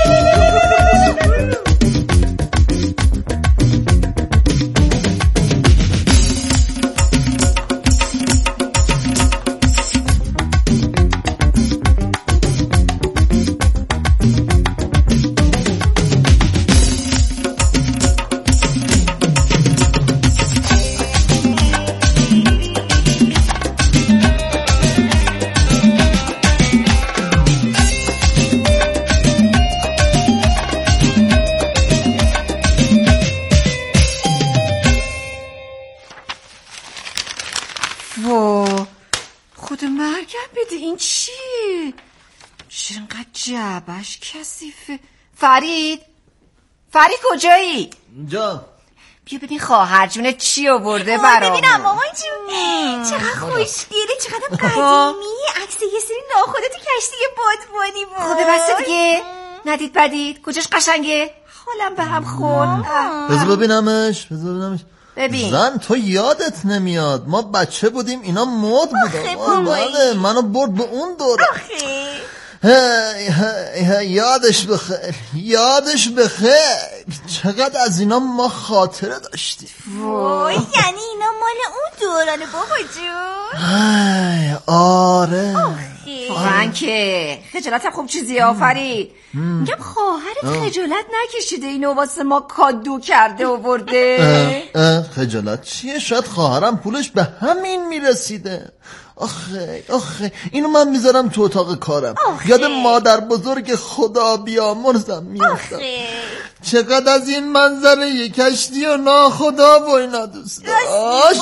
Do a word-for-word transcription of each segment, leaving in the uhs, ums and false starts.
جعبش کثیفه. فرید فرید کجایی؟ اینجا. بیا ببین خواهر جونت چی آورده برامون. ببینم مامان جون چقدر خوشگله، چقدر قدیمی. عکس یه سری ناخودت تو کشتی بادبانی بود. خب بس دیگه ندید بدید. کجاش قشنگه؟ حالم به هم خورد. بذار ببینمش بذار ببینمش. ببین زن تو یادت نمیاد ما بچه بودیم اینا مد بودم. بله منو برد به اون دوره. هی هی یادش بخیر یادش بخیر. چقدر از اینا ما خاطره داشتیم. وای یعنی اینا مال اون دورانه بابا جون. آره واقعا که خجالتم خوب چیزی آفرید. میگم خواهرت خجالت نکشیده اینو واسه ما کادو کرده و برده. خجالت چیه؟ شاید خواهرم پولش به همین میرسیده. آخه آخه اینو من میذارم تو اتاق کارم. یاد مادر بزرگ خدا بیامرزم میافتم. چقدر از این منظره یک کشتی و ناخدا و اینا دوست داشت.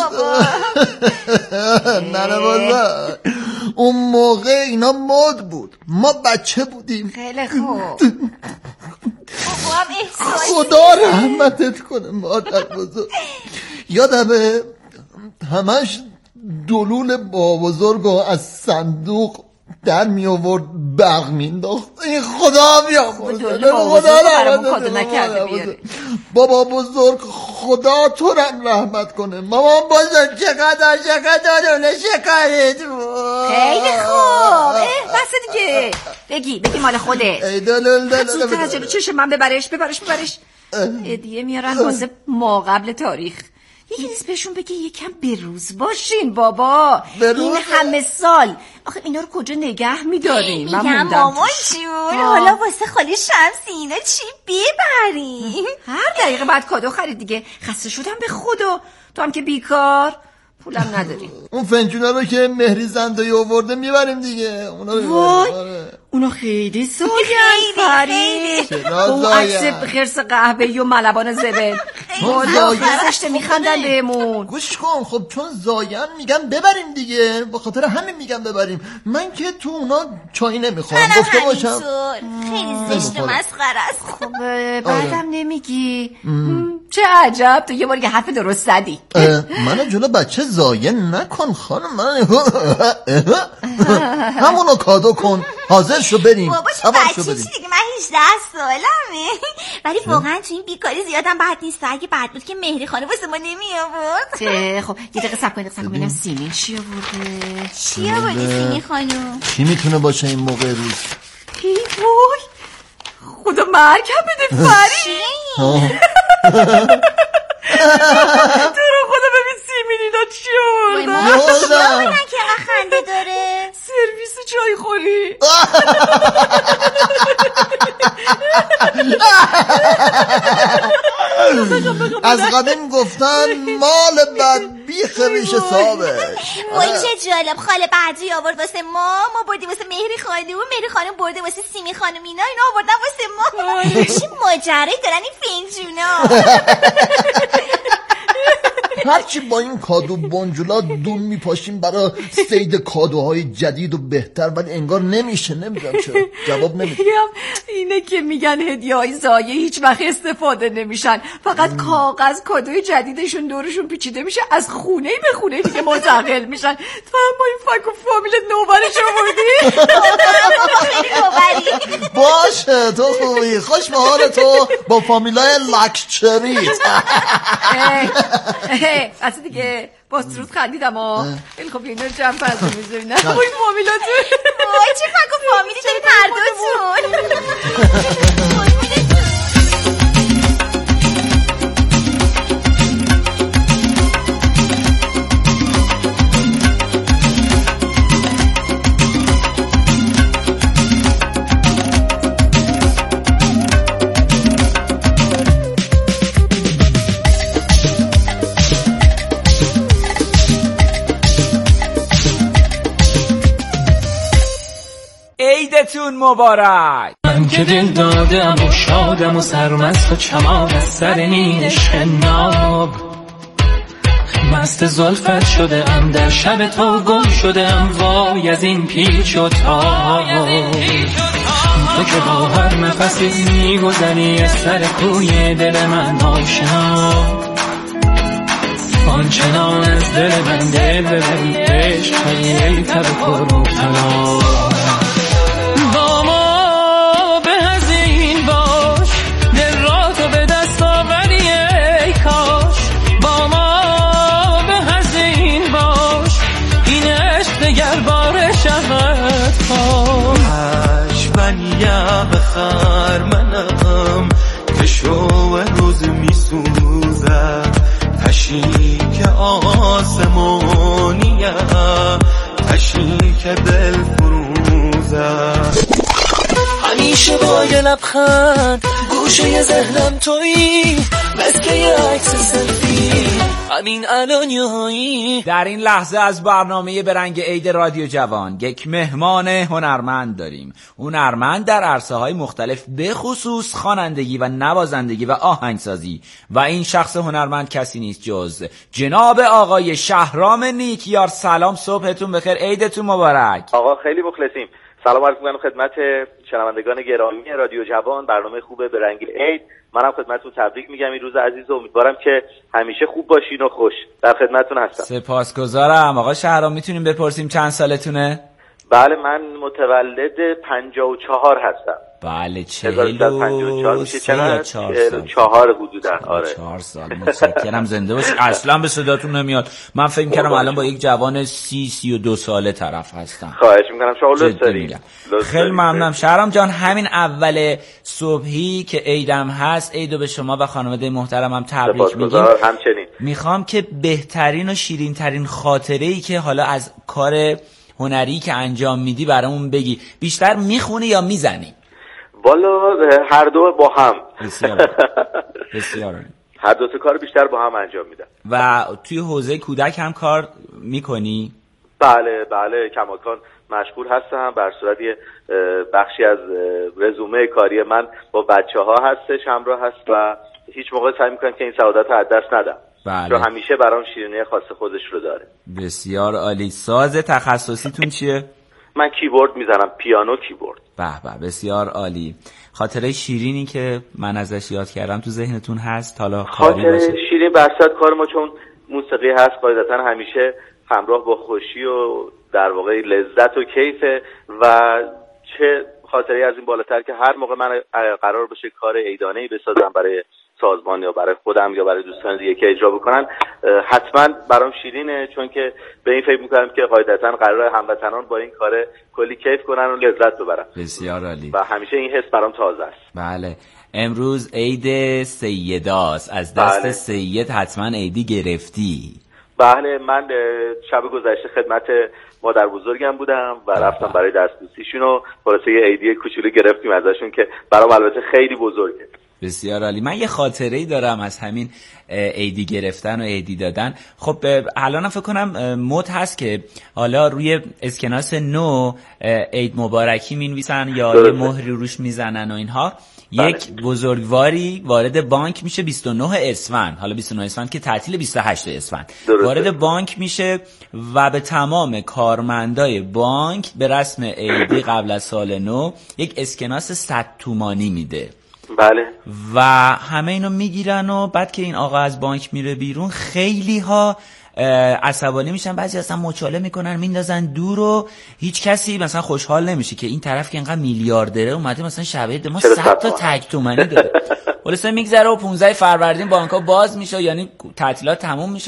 نه بازار اون موقع اینا مد بود، ما بچه بودیم. خیلی خوب. خدا رحمتت کنه مادر بزرگ. یادمه همش دلول با بزرگو از صندوق در می آورد برق مینداخت. این خدا بیامرزه. خدا رحمت بابا بزرگ خدا تو رم رحمت کنه. مامان بزرگ چقدر چقدر دلول شکرت بود. خیلی خوب. بس دیگه بگی بگی مال خوده. ای دلول دلول زودتر از جلو چشم من ببرش ببرش ببرش. هدیه میارن واسه ما قبل تاریخ. یکی نیست بهشون بگه یکم بروز باشین بابا. این همه سال آخه اینا رو کجا نگه میداریم؟ من میگم مامان جون حالا واسه خالی شمسی اینا چی ببریم؟ هر دقیقه بعد کادو خرید دیگه. خسته شدم به خدا. تو هم که بیکار پولم نداری. اون فنجونا رو که مهری زندایی آورده میبریم دیگه. اونا رو وای اونا خیلی زاین فرید. اون عکس خرس قهوه‌ای و ملبان زبل والا خرسشته میخندن بهمون. گوش کن خب چون زاین میگن ببریم دیگه، با خاطر همین میگن ببریم. من که تو اونا چای نمیخوام گفته باشم. خیلی زشت و مسخره است. خب بعدم نمیگی. چه عجب تو یه بار یه حرف درست زدی. من جلو بچه زاین نکن خانم. من همونو کادو کن. حاضر شو بریم. بابا چه بچه چی دیگه، من هجده سالمه. ولی واقعا تو این بیکاری زیادم بد نیست. اگه بد بود که مهری خانه واسه ما نمی آورد. خب یه دقیقه صبر کنید صبر کنید. سیمین چی آورده؟ چی آورده سیمین خانم؟ چی میتونه باشه این موقع روز؟ ای وای خدا مرگم بده فرید. تو رو خدا ببین سیمین اینا چی آورده؟ چی آوردن که خنده داره؟ سرویس چای خوری. از قدیم گفتن مال بد بیخ ریش صابش. وای چه جالب. خاله بعدی آورد واسه ما، ما بردیم واسه مهری خانم، مهری خانم برده واسه سیمی خانم. اینا اینا آوردن واسه ما. چه ماجرایی دارن این فنجونا. هرچی با این کادو بونجولا دون میپاشیم برای سید کادوهای جدید و بهتر، ولی انگار نمیشه. نمیدونم چرا جواب نمیده. اینه که میگن هدیه های زایه هیچ وقت استفاده نمیشن، فقط ام. کاغذ کادوی جدیدشون دورشون پیچیده میشه، از خونه به خونه دیگه منتقل میشن. تو هم با این فک و فامیلت نوبرش آوردی. باشه تو خوبی. خوش به حال تو با فامیلای لکچریت. اصلا دیگه باز روز خندیدم ها. خیلی خب اینا رو جمع پرده میزوینم. وای فامیلاتون. وای چه فک و فامیلی دارید هر دوتون. مبارک. من که دل دادم و شادم و سرمست و چمان از سر نیش ناب، مست زلفت شده ام در شب تو گم شده ام، وای از این پیچ و تاب. تو که با هر نفسی میگذری از سر کوی دل من آشنا، آنچنان از دل من دل ببری عشق ای تب پر مبتلا. با ما به از این باش، دل را تو به دست آوری ای کاش. با ما به از این باش، این عشق دگر بار شود پاش. من یه بخر منم که شو روز می سوزم، تشیک آسمانیه تشیک دل فروزه. همیشه با یه لبخند گوشه ذهنم تویی، مثل یه عکس سلفی همین الان یهایی. در این لحظه از برنامه برنگ عید رادیو جوان یک مهمان هنرمند داریم. هنرمند در عرصه‌های مختلف، به خصوص خوانندگی و نوازندگی و آهنگسازی، و این شخص هنرمند کسی نیست جز جناب آقای شهرام نیکیار. سلام، صبحتون بخیر، عیدتون مبارک. آقا خیلی مخلصیم. سلام عرض می‌کنم خدمت شنوندگان گرامی رادیو جوان، برنامه خوبه به رنگ عید. منم خدمتتون تبریک میگم این روز عزیز و امیدوارم که همیشه خوب باشین و خوش. در خدمتتون هستم. سپاسگزارم. آقا شهرام میتونیم بپرسیم چند سالتونه؟ بله، من متولد پنجاه و چهار هستم. بله، چهل و چهار حدودا. آره چهار سال. متشکرم، زنده باشی. اصلا به صداتون نمیاد. من فکر می‌کردم الان با یک جوان سی سی و دو ساله طرف هستم. خواهش می‌کنم، شما لطف دارید. خیلی ممنونم شهرام جان. همین اول صبحی که عیدم هست، عیدو به شما و خانواده محترمم تبریک میگیم. همچنین میخوام که بهترین و شیرین ترین خاطره‌ای که حالا از کار هنری که انجام میدی برامون بگی. بیشتر میخونی یا میزنی؟ والا هر دو با هم. بسیار بسیار هر دو تا کار بیشتر با هم انجام میدم. و توی حوزه کودک هم کار میکنی؟ بله بله، کماکان مشغول هستم. بر صورت یه بخشی از رزومه کاری من با بچه ها هستش، همراه هست و هیچ موقع سعی میکنم که این سعادت رو از دست ندم. بله. چون همیشه برام شیرینی خاص خودش رو داره. بسیار عالی. ساز تخصصیتون چیه؟ من کیبورد میزنم، پیانو کیبورد. به به، بسیار عالی. خاطره شیرینی که من ازش یاد کردم تو ذهنتون هست حالا؟ خاطره شیرین برصد کار ما چون موسیقی هست قاعدتا همیشه همراه با خوشی و در واقع لذت و کیفه، و چه خاطره از این بالاتر که هر موقع من قرار باشه کار عیدانه‌ای بسازم برای سازمان یا برای خودم یا برای دوستان دیگه که اجرا بکنن، حتما برام شیرینه، چون که به این فکر میکنم که قاعدتا قرار هموطنان با این کار کلی کیف کنن و لذت ببرن. بسیار عالی. و همیشه این حس برام تازه است. بله. امروز عید سیداست. از دست بله. سید حتما عیدی گرفتی؟ بله، من شب گذشته خدمت مادر بزرگم بودم و رفتم برای دستبوسیشون و خلاصه یه عیدی کوچولو گرفتیم ازشون که برام البته خیلی بزرگه. بسیار عالی. من یه خاطره‌ای دارم از همین عیدی گرفتن و عیدی دادن. خب الان فکر کنم مد هست که حالا روی اسکناس نو عید مبارکی می‌نویسن یا یه مهری روش میزنن و اینها. بله. یک بزرگواری وارد بانک میشه بیست و نه اسفند، حالا بیست و نه اسفند که تعطیل بیست و هشت اسفند، وارد بانک میشه و به تمام کارمندای بانک به رسم عیدی قبل از سال نو یک اسکناس صد تومانی میده. بله. و همه اینو میگیرن و بعد که این آقا از بانک میره بیرون خیلی ها عصبانی میشن، بعضی اصلا مچاله میکنن میندازن دور و هیچ کسی مثلا خوشحال نمیشه که این طرف که اینقدر میلیاردره اومده مثلا شب ما صد تا تک تومانی داره. خلاص میگذره و پانزده فروردین بانک‌ها باز میشه، یعنی تعطیلات تموم میشه،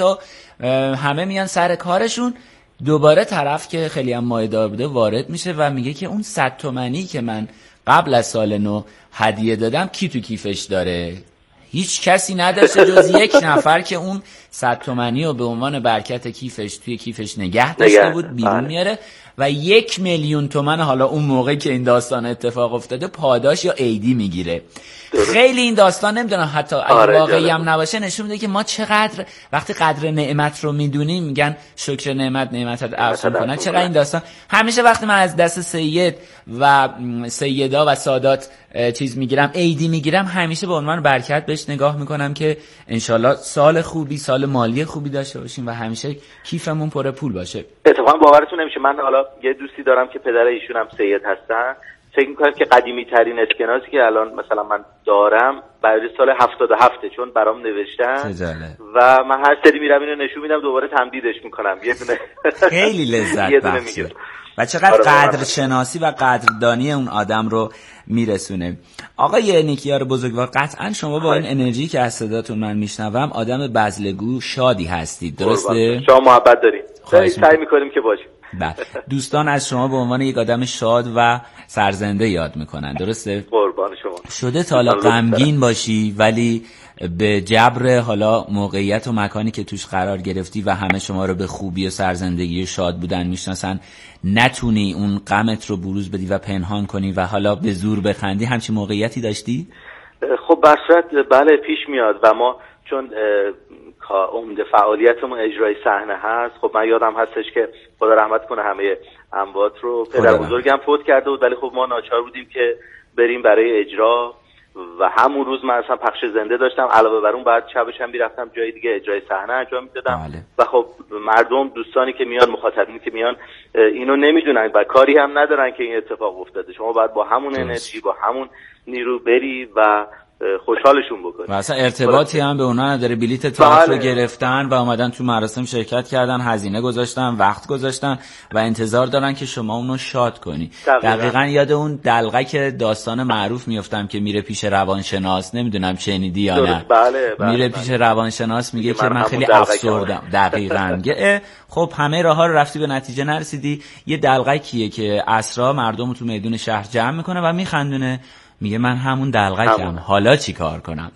همه میان سر کارشون. دوباره طرف که خیلی هم مایه‌دار بوده وارد میشه و میگه که اون صد تومانی که من قبل از سال نو هدیه دادم کی تو کیفش داره؟ هیچ کسی نداشته جز یک نفر که اون صد تومانی رو به عنوان برکت کیفش توی کیفش نگه داشته بود، بیرون میاره و یک میلیون تومن حالا اون موقع که این داستان اتفاق افتاده پاداش یا عیدی میگیره. خیلی این داستان نمیدونم حتی اگه آره واقعی هم نباشه نشون میده که ما چقدر وقتی قدر نعمت رو میدونیم، میگن شکر نعمت نعمتت افزون کنه. چقدر این داستان همیشه وقتی من از دست سید و سیدا و سادات چیز میگیرم، عیدی میگیرم، همیشه به عنوان برکت بهش نگاه میکنم که انشالله سال خوبی، سال مالی خوبی داشته باشیم و همیشه کیفمون پر پول باشه. اتفاقا باورتون نمیشه، من حالا یه دوستی دارم که پدر ایشون هم سید هستن، فکر میکنم که قدیمی ترین اسکناسی که الان مثلا من دارم برای سال هفتاد و هفت چون برام نوشتن و من هر سری میرم اینو نشون میدم دوباره تمدیدش میکنم. یه دونه خیلی لذت بخشه و چقدر قدر شناسی و قدردانی اون آدم رو میرسونه. آقای نیکیار بزرگوار، قطعا شما با این انرژی که از صداتون من میشنوم آدم بزلگو شادی هستید، درسته؟ شما محبت دارید، سعی میکنیم که باشیم. بله، دوستان از شما به عنوان یک آدم شاد و سرزنده یاد میکنن، درسته؟ قربان شما. شده تا حالا غمگین باشی ولی به جبر حالا موقعیت و مکانی که توش قرار گرفتی و همه شما رو به خوبی و سرزندگی و شاد بودن میشناسن نتونی اون غمت رو بروز بدی و پنهان کنی و حالا به زور بخندی، همچین موقعیتی داشتی؟ خب به صورت بله پیش میاد و ما چون عمده فعالیتمون اجرای صحنه هست. خب من یادم هستش که خدا رحمت کنه همه اموات رو، پدر بزرگم فوت کرده بود ولی خب ما ناچار بودیم که بریم برای اجرا و همون روز من اصلا پخش زنده داشتم، علاوه بر اون بعد شبش هم میرفتم جای دیگه اجرای صحنه انجام میدادم و خب مردم دوستانی که میان، مخاطبینی که میان اینو نمیدونن و کاری هم ندارن که این اتفاق افتاده. شما باید با همون انرژی، با همون نیرو بری و خوشحالشون بکنی. و اصلا ارتباطی هم به اونا نداره، بلیت تئاتر رو گرفتن و اومدن تو مراسم شرکت کردن، هزینه گذاشتن، وقت گذاشتن و انتظار دارن که شما اونو شاد کنی. دقیقاً, دقیقاً یاد اون دلقک داستان معروف میافتم که میره پیش روانشناس، نمیدونم شنیدی یا نه؟ بله بله میره بله. پیش روانشناس میگه که من, من خیلی افسردم. دقیقاً. خب همه راه‌ها رو رفتی به نتیجه نرسیدی. یه دلقکیه که اسرا مردم تو میدون شهر جمع میکنه و میخندونه، میگه من همون دلقکم، حالا چی کار کنم؟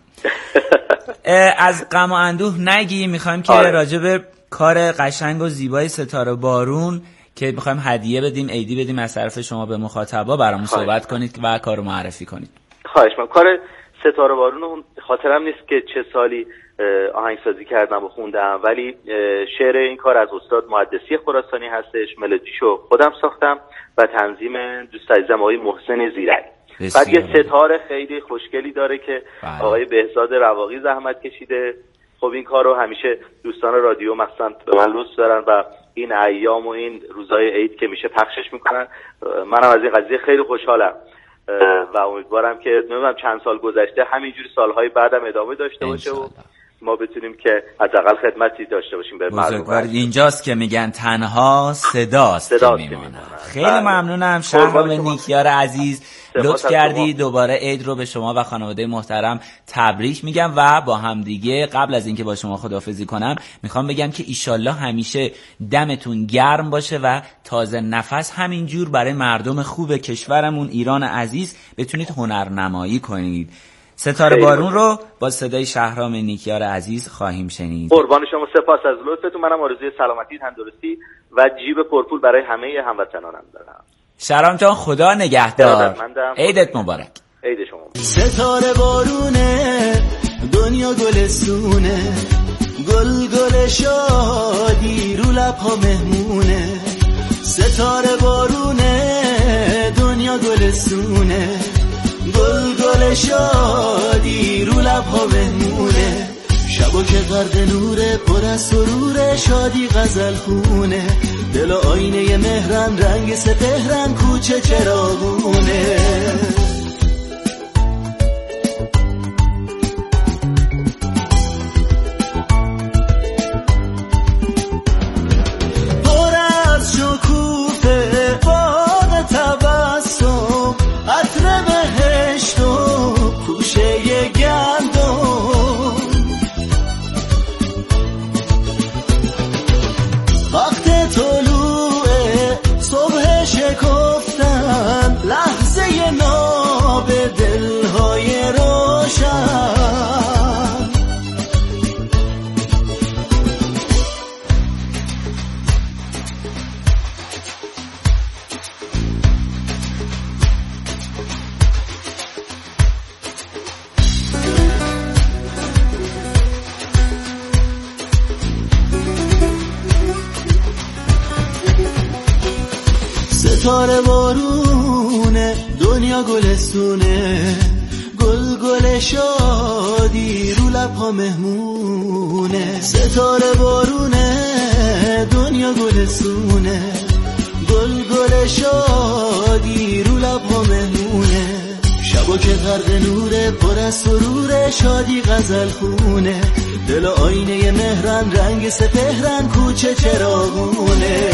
از غم و اندوه نگی، میخوایم که آره. راجع به کار قشنگ و زیبای ستاره بارون که میخوایم هدیه بدیم، عیدی بدیم از طرف شما به مخاطبا برامون صحبت کنید و کارو معرفی کنید. خواهش می‌کنم. کار ستاره بارون خاطرم نیست که چه سالی آهنگسازی کردم و خوندم، ولی شعر این کار از استاد مهندسی خراسانی هستش، ملودیشو خودم ساختم و تنظیم دوست عزیزم آقای محسن زیرک. بعد یه ستاره خیلی خوشگلی داره که بله. آقای بهزاد رواقی زحمت کشیده. خب این کار رو همیشه دوستان رادیو مثلا به من لطف دارن و این ایام و این روزهای عید که میشه پخشش میکنن. منم از این قضیه خیلی خوشحالم و امیدوارم که نمیدونم چند سال گذشته همینجوری سالهای بعدم ادامه داشته باشه و ما بتونیم که حداقل خدمتی داشته باشیم به مردم. اینجاست که میگن تنها صداست که میمونه. خیلی بله. ممنونم شهرام نیکیار عزیز، لطف کردی. دوباره عید رو به شما و خانواده محترم تبریک میگم و با هم دیگه قبل از اینکه با شما خداحافظی کنم میخوام بگم که ایشالله همیشه دمتون گرم باشه و تازه نفس همینجور برای مردم خوب کشورمون ایران عزیز بتونید هنرنمایی کنید. ستاره بارون رو با صدای شهرام نیکیار عزیز خواهیم شنید. قربان شما، سپاس از لطفتون. منم آرزوی سلامتی، تندرستی و جیب پرپول برای همه هموطنانم دارم. شهرام جان خدا نگهدار. عیدت مبارک. عید شما. ستاره بارونه دنیا گلستونه، گل گل شادی رو لب‌ها مهمونه. ستاره بارونه دنیا گلستونه، گل گل شادی رو لب‌ها مهمونه. شبا که غرق نوره پر از سرور شادی غزل خونه، دل آینه مهرن رنگ سپهرن کوچه چراغونه. پر از شکوفه باغ تبسم، عطر بهشت و خوشه گندم. وقت طلوع صبح شکفتن، لحظه ناب دلهای روشن. ستاره بارونه دنیا گلستونه، گل گل شادی رو لبها مهمونه. ستاره بارونه دنیا گلستونه، گل گل شادی رو لبها مهمونه. شبا که غرق نوره پر از سروره، شادی غزل خونه. دل آینه مهرن رنگ سپهرن کوچه چراغونه.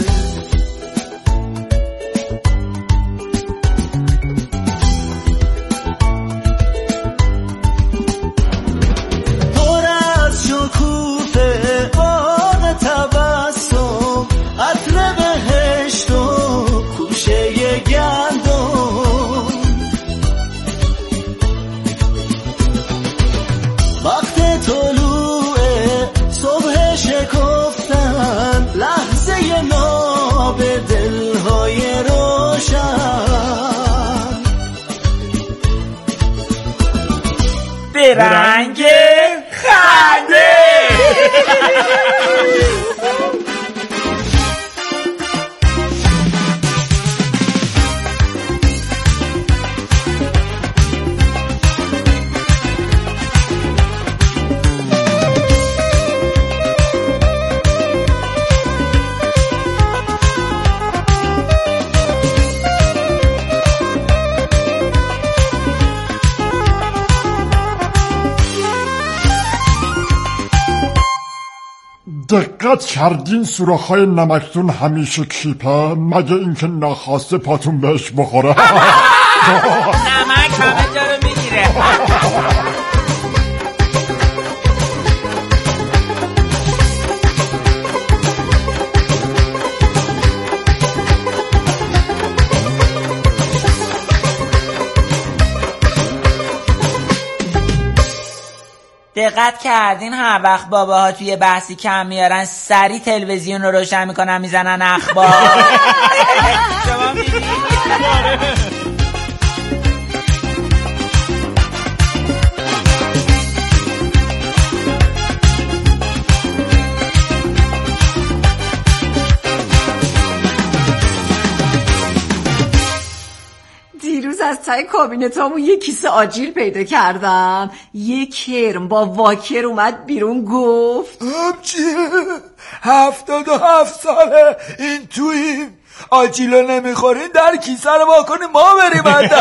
پر از شکوفه باغ تبسم، عطر بهشت و خوشه گندم. وقت طلوع صبح شکفتن، لحظه ناب دلهای روشن. به رنگ خنده دقت کردین سوراخ‌های نمکتون همیشه کیپه؟ مگه اینکه ناخواسته پاتون بهش بخوره؟ نمک همه جا رو میگیره. دقت کردین هر وقت باباها توی بحثی کم میارن سری تلویزیون رو روشن میکنن میزنن اخبار؟ شما میگید دیروز از تای کابینتامون یه کیسه آجیل پیدا کردم. یه کرم با واکر اومد بیرون گفت همچیه هفتاد و هفت ساله این توییم، آجیلو نمیخورین در کیسه رو واکنیم ما بریم اندر.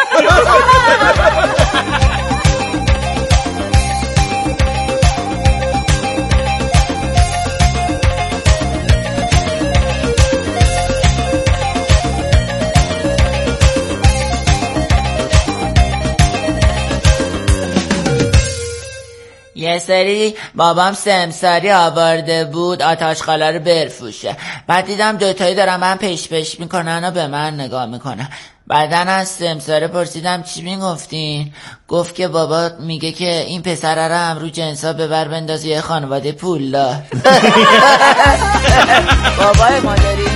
یه سری بابام سمساری آورده بود آتشخالا رو برفوشه. بعد دیدم دوتایی دارم من پیش پیش میکنن و به من نگاه میکنن. بعدن از سمساره پرسیدم چی میگفتین؟ گفت که بابا میگه که این پسره رو هم رو جنسا ببر بنداز یه خانواده پولدار. بابای مادری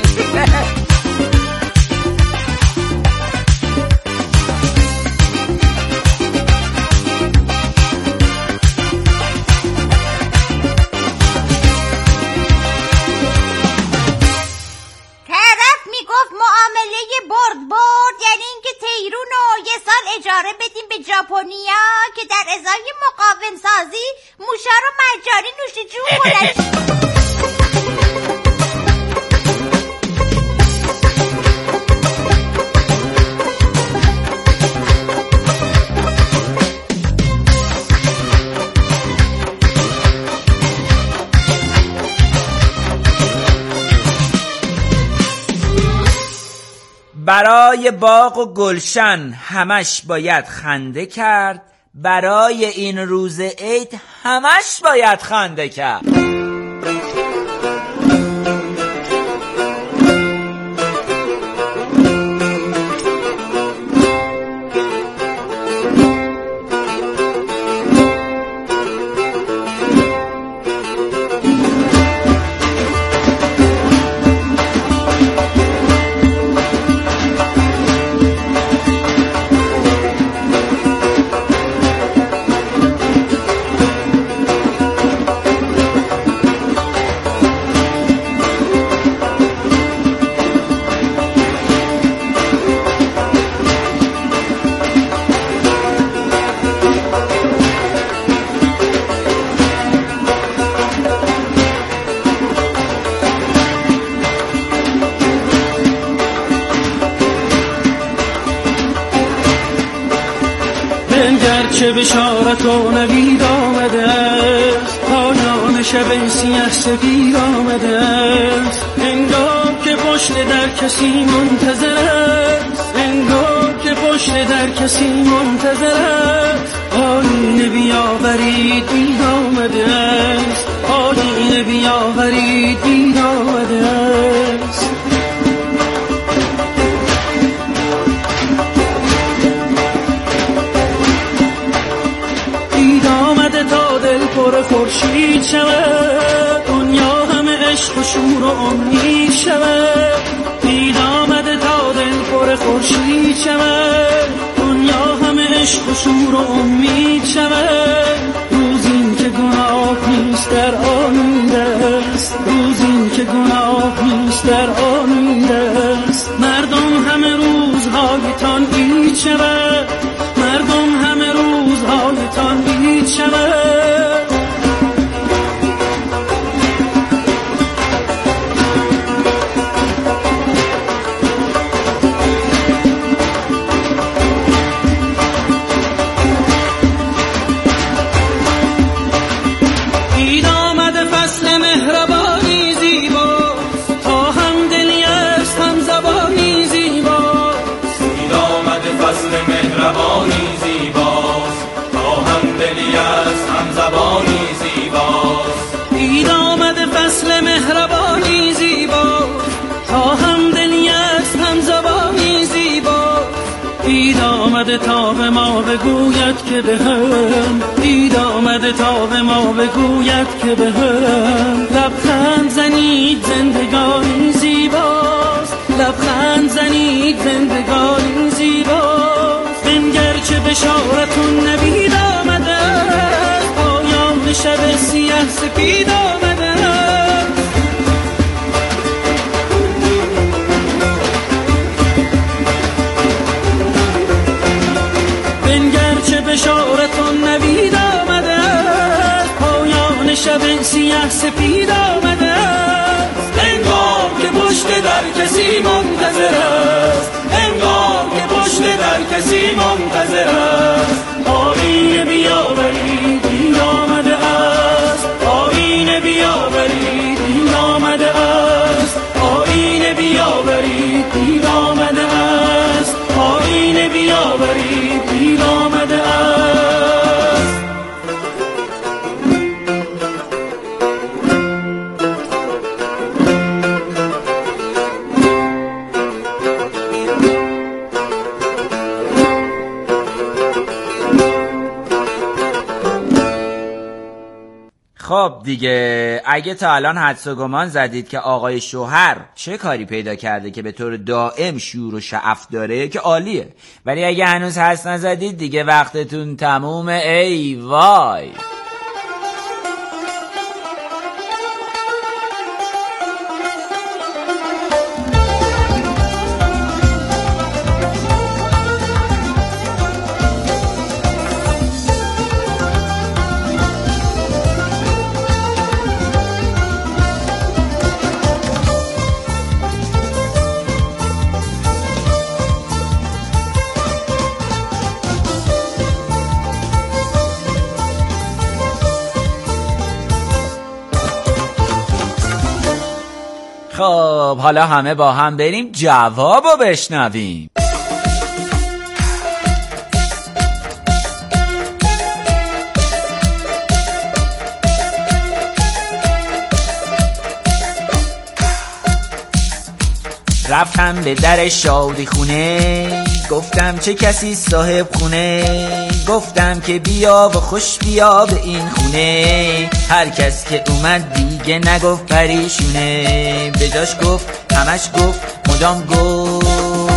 اجاره بدیم به ژاپنیا که در ازای مقاوم سازی موشا رو مجانی نوش جون کنن. برای باغ و گلشن همش باید خنده کرد، برای این روز عید همش باید خنده کرد. بنگرچه بشارت و نوید آمده است، پایان شب سیه سپید آمده است. انگار که پشت در کسی منتظر است، انگار که پشت در کسی منتظر است. آینه بیاورید دید آمده است، آینه بیاورید دید آمده است. دید آمده تا دل پر خورشید شود، دنیا همه عشق و شور و امید شود. دید آمده تا دل پر خورشید شود، دنیا همه عشق و شور و امید شود. روزی که گناه نیست در آن است، روزی که گناه نیست در آن است. مردم همه روزهایتان عید شود، مردم همه روزهایتان عید شود. عید آمده فصل مهربانی زیباست، تا هم دلی است هم زبانی زیباست. عید آمده فصل مهربانی زیباست، تا هم دلی است هم زبانی زیباست. عید آمده فصل مهربانی زیباست، تا هم دلی است هم زبانی زیباست. عید آمده تا به ما بگوید که به هم، عید آمده تا به ما بگوید که به هم. لبخند زنید زندگانی زیباست، لبخند زنید زندگانی زیباست. بنگر چه بشارتون نوید آمده، پایان شب سیه سپید آمده. بنگر چه بشارتون نوید آمده، پایان شب سیه سپید آمده. انگار که پشت در کسی منتظر است، انگار که پشت در کسی منتظر است. آینه بیاورید دید آمده است، آینه بیاورید دید آمده است. آینه بیاورید دید آمده است، آینه بیاورید دید آمده است. خب دیگه اگه تا الان حدس و گمان زدید که آقای شوهر چه کاری پیدا کرده که به طور دائم شور و شعف داره که عالیه، ولی اگه هنوز حدس نزدید دیگه وقتتون تمومه. ای وای. خب حالا همه با هم بریم جوابو بشنویم. رفتم به در شادی خونه، گفتم چه کسی صاحب خونه، گفتم که بیا و خوش بیا به این خونه. هر کس که اومد دیگه نگفت پریشونه، به جاش گفت همش گفت مدام گفت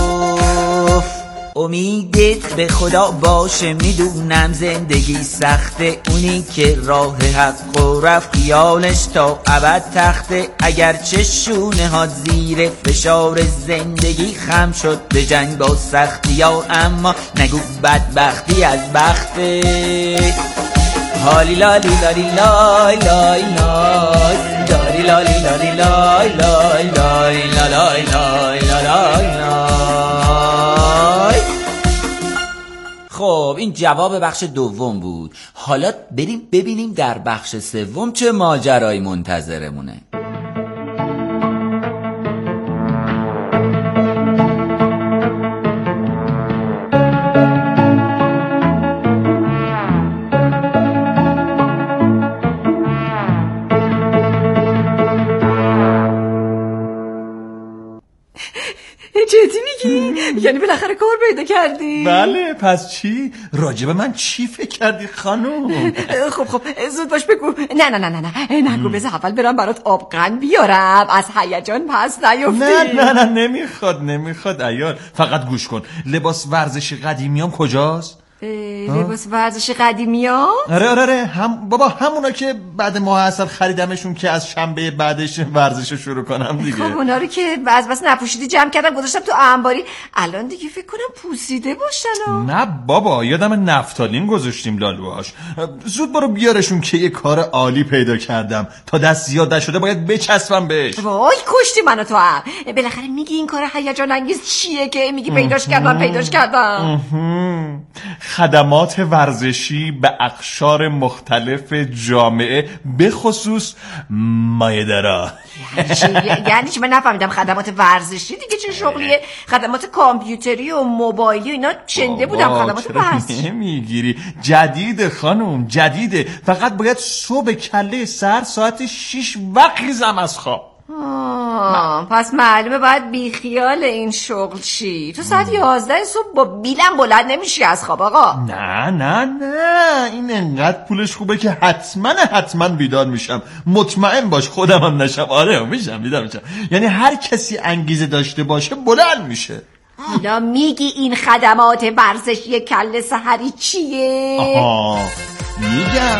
امیدت به خدا باشه، میدونم زندگی سخته، اونی که راه حق و رفت خیالش تا ابد تخته. اگر چشونه ها زیر فشار زندگی خم شد به جنگ با سختی ها، اما نگو بدبختی از بخته. هالی لالی لالی لای لای لای داری لالی لالی لای لای لای لای لای لای لای. خب این جواب بخش دوم بود. حالا بریم ببینیم در بخش سوم چه ماجرایی منتظرمونه. جدی میگی؟ یعنی بالاخره کار پیدا کردی؟ بله. پس چی؟ راجب من چی فکر کردی خانم؟ خب خب زود باش بگو. نه نه نه نه نه نگو، بذار اول برم برات آبقند بیارم، از هیجان پس نیفتی. نه نه نه نمیخواد نمیخواد عیال. فقط گوش کن، لباس ورزشی قدیمیام کجاست؟ لباس ورزش قدیمی ها؟ آره آره آره هم بابا، همونا که بعد ماه اصل خریدمشون که از شنبه بعدش ورزش شروع کنم دیگه. خب اونا رو که از بس نپوشیدی جمع کردم گذاشتم تو انباری، الان دیگه فکر کنم پوسیده باشن. نه بابا، یادم نفتالین گذاشتیم لالوهاش. زود برو بیارشون که یه کار عالی پیدا کردم، تا دست زیاد نشده باید بچسبم بهش. وای کشتی منو تو هم. بالاخره میگی این کار هیجان انگیز چیه که میگی پیداش کردم پیداش کردم؟ خدمات ورزشی به اقشار مختلف جامعه، به خصوص مایه‌دارا. یعنی چی؟ من نفهمیدم. خدمات ورزشی دیگه چه شغلیه؟ خدمات کامپیوتری و موبایلی و اینا شنیده بودم. خدمات ورزشی نمیگیری؟ جدید خانم، جدیده. فقط باید صبح کله سر ساعت شیش وقیزم از خواب. آه، پس معلومه باید بیخیال این شغل چی. تو ساعت یازده صبح با بیلم بلند نمیشی از خواب آقا. نه نه نه، این انقدر پولش خوبه که حتما حتما بیدار میشم. مطمئن باش خودم هم نشم. آره میشم، بیدار میشم. یعنی هر کسی انگیزه داشته باشه بلند میشه. حالا میگی این خدمات ورزشی کله سحری چیه؟ آها میگم.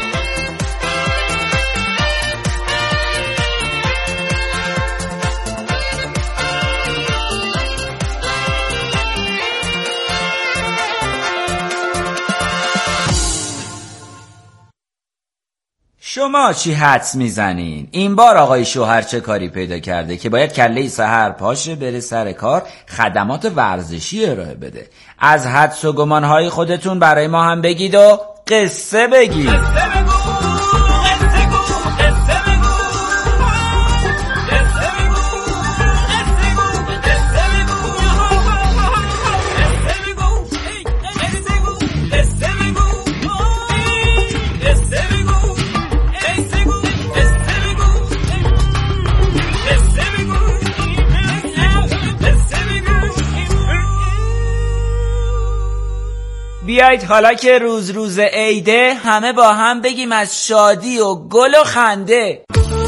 شما چی حدس میزنین؟ این بار آقای شوهر چه کاری پیدا کرده که باید کله سحر پاشه بره سر کار خدمات ورزشی ارائه بده؟ از حدس و گمانهای خودتون برای ما هم بگید و قصه بگید. بیایید حالا که روز روز عیده همه با هم بگیم از شادی و گل و خنده.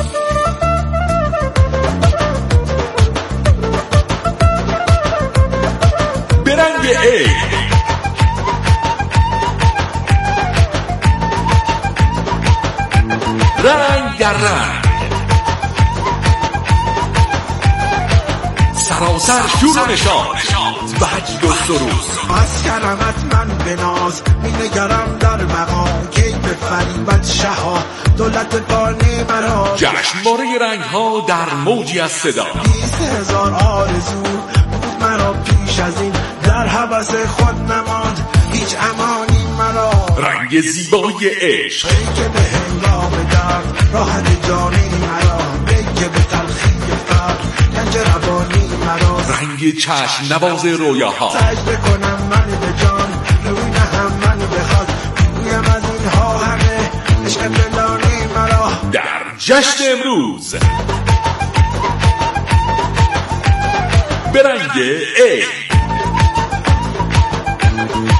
برنگ عید، رنگ در رنگ، سراسر شور و نشاط، وجد و سرود. از کرمت من به ناز می نگرم در مقام کی به فریبت شها دولت بانی مرا. جشنواره رنگ ها در موجی از صدا. بیست هزار آرزو بود مرا پیش از این، در هوس خود نماند هیچ امانی مرا. رنگ زیبای عشق، ای که به هنگام درد راحت جانی مرا، ای که به تلخی فرد گنج روانی مرا. رنگ چشم نواز رویاها، سجده کنم من به جان روی نهم من بخواد، بگویم از اینها همه عشق فلانی مرا. در جشن امروز برنگ عید.